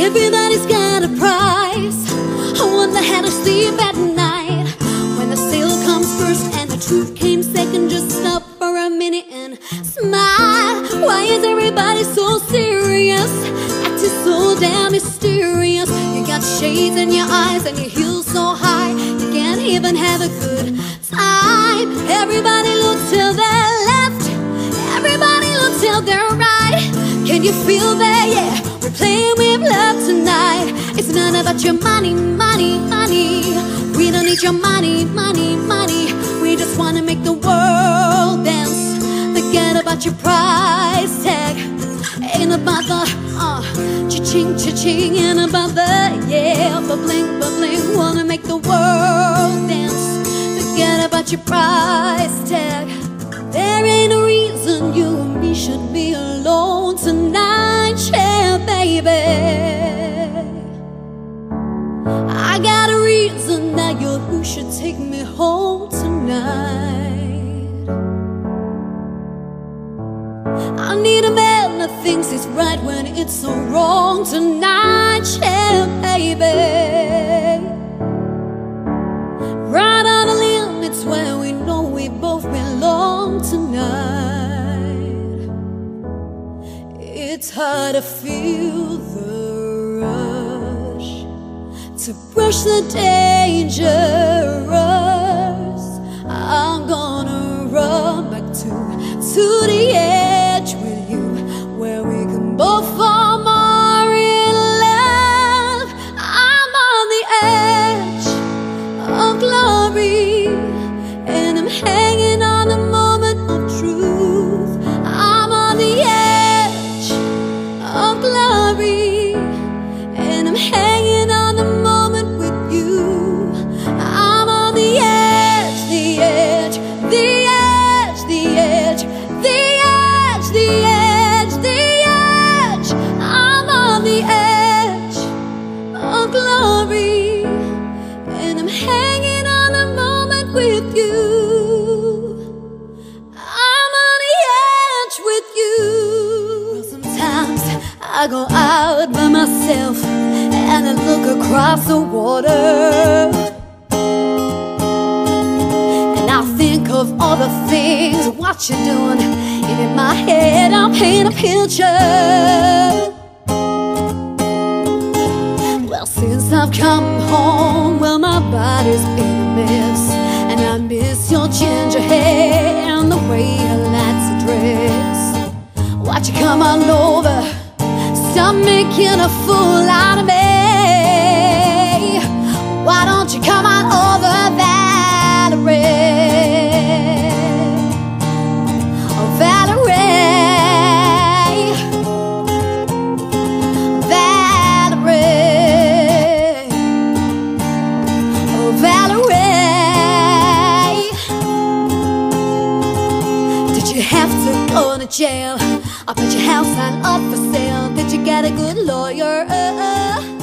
Everybody's got a price. I wonder how to sleep at night when the sale comes first and the truth came second. Just stop for a minute and smile. Why is everybody so serious? Acting so damn mysterious. You got shades in your eyes and your heels so high you can't even have a good time. Everybody look to their left, everybody look to their right. Can you feel that? Yeah, we're playing with love tonight. It's not about your money, money, money. We don't need your money, money, money. We just wanna make the world dance. Forget about your price tag. Ain't about the cha-ching, cha-ching. Ain't about the, yeah, bubbling, bubbling. Wanna make the world dance. Forget about your price tag. There ain't a reason you and me should be alone tonight, yeah, baby. I got a reason that you're who should take me home tonight. I need a man that thinks it's right when it's so wrong tonight, yeah, baby. Right on the limb, it's where we know we both belong tonight. It's hard to feel the rush, to brush the dangerous. I'm gonna run back to the edge with you, where we can both fall more in love. I'm on the edge of glory, and I'm hanging on the moment of truth. I'm on the edge of glory, and I'm hanging on the moment with you. I'm on the edge, the edge, the edge, the edge, the edge, the edge, the edge. I'm on the edge of glory, and I'm hanging on the moment with you. I'm on the edge with you. Well, sometimes I go out by myself and I look across the water, and I think of all the things, what you're doing, and in my head I'll paint a picture. Well, since I've come home, well, my body's been a mess, and I miss your ginger hair and the way you like to dress. Why'd you come on over? Stop making a fool out of me. Why don't you come on over, Valerie? Oh, Valerie, Valerie, oh, Valerie. Did you have to go to jail? I put your house on up for sale. Did you get a good lawyer?